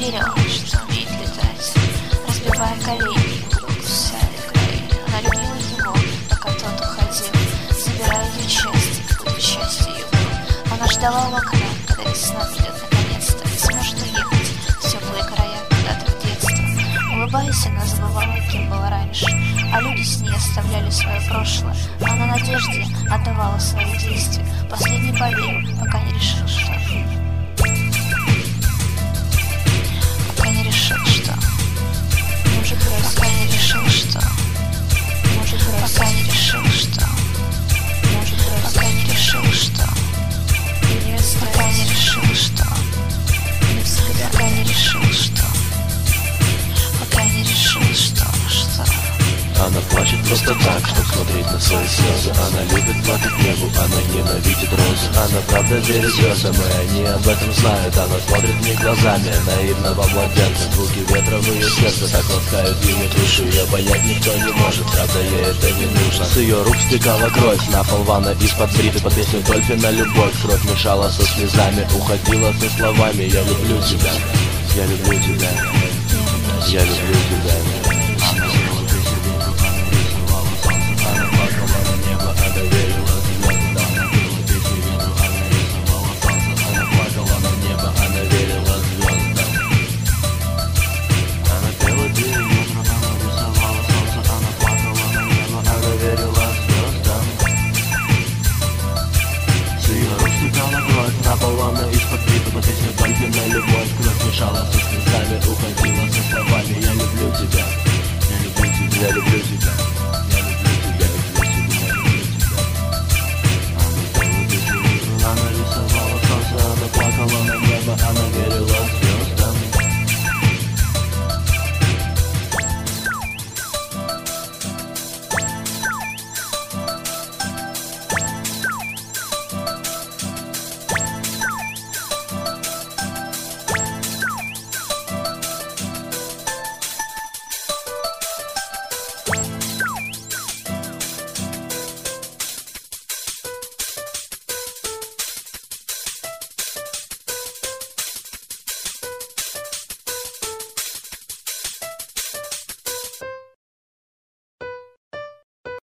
верила, что умеет летать, разбивая колени, кусая край. Она любила его, пока тот уходил, забирая ее части, будто частью ее был. Она ждала у окна, когда весна придет наконец-то и сможет уехать в теплые края куда-то в детство. Улыбаясь, она забывала, кем была раньше, а люди с ней оставляли свое прошлое. А на надежде отдавала свои действия, последний поверил, пока не решил, что... Пока не решил, что... Может бросить. Пока не решил, что... Может бросить. Пока не решил, что... Может бросить. Пока не решил, что... И не оставить. Пока не решил, что... Навсегда. Пока не решил, что... Пока не решил, что... Она плачет просто так, чтоб смотреть на свои слезы. Она любит плакать небу, она ненавидит розы. Она правда верит звездам, и они об этом знают. Она смотрит в них глазами наивного младенца. Звуки ветра в ее сердце так ласкают ее душу. Ее понять никто не может, правда ей это не нужно. С ее рук стекала кровь, на пол ванна из-под бриты. Под песню Дольфина любовь, кровь мешала со слезами. Уходила со словами: я люблю тебя, я люблю тебя, я люблю тебя.